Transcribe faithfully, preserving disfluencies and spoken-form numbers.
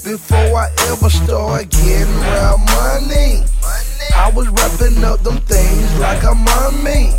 Before I ever start getting real money, I was wrapping up them things like a mommy.